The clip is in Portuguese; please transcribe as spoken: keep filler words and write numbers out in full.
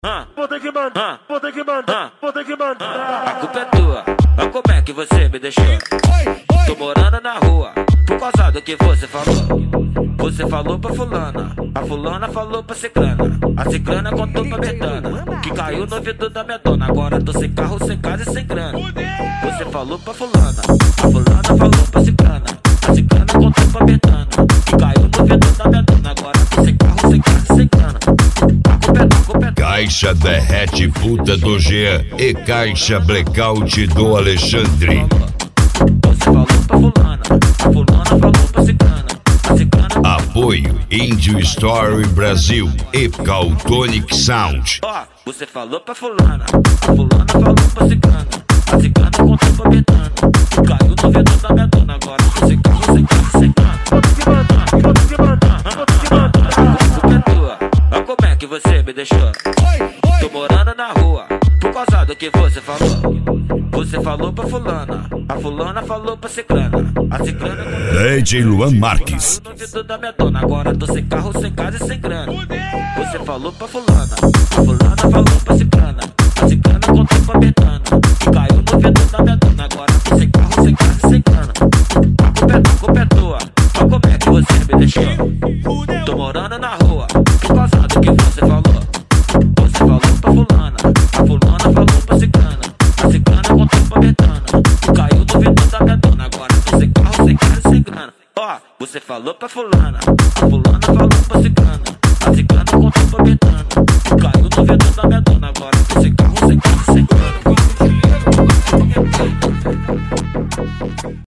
Ah, vou ter que mandar, vou ter que mandar, vou ter que mandar. A culpa é tua, olha como é que você me deixou. Tô morando na rua, por causa do que você falou. Você falou pra fulana, a fulana falou pra ciclana, a ciclana contou pra Betana, que caiu no ouvido da minha dona. Agora tô sem carro, sem casa e sem grana. Você falou pra fulana, a fulana falou pra ciclana, a ciclana contou pra Betana, que caiu no ouvido da minha dona. Agora tô sem carro, sem casa e sem grana. A culpa é tua, a culpa é tua. Caixa derrete puta do Jean e caixa blackout do Alexandre. Você falou pra fulana, a fulana falou pra ciclana, a ciclana... Apoio Índio Story Brasil e Caltonic Sound. Ó, você falou pra fulana, a fulana falou pra ciclana, a ciclana contou pra Betana, caiu no ouvido da minha dona. Agora tô sem carro, sem casa, sem grana. Vou ter que mandar, vou ter que mandar, vou ter que mandar. A culpa é tua, olha como é que você me deixou. Tô morando na rua, por causa do que você falou. Você falou pra fulana, a fulana falou pra ciclana, a ciclana... D J Luan Marques. No ouvido da minha dona. Agora tô sem carro, sem casa e sem grana. Você falou pra fulana, a fulana falou pra ciclana, a ciclana contou pra Betana, que caiu no ouvido da minha dona. Agora tô sem carro, sem casa e sem grana. A culpa é tua, a culpa é tua, olha como é que você me deixou. Tô morando na rua, por causa do que você falou. Você falou pra fulana, a fulana falou pra ciclana, a ciclana contou pra Betana, caiu no ouvido da minha dona. Agora tô sem carro, sem casa e sem grana. Ó, você falou pra fulana, a fulana falou pra ciclana, a ciclana contou pra Betana, caiu no ouvido da minha dona.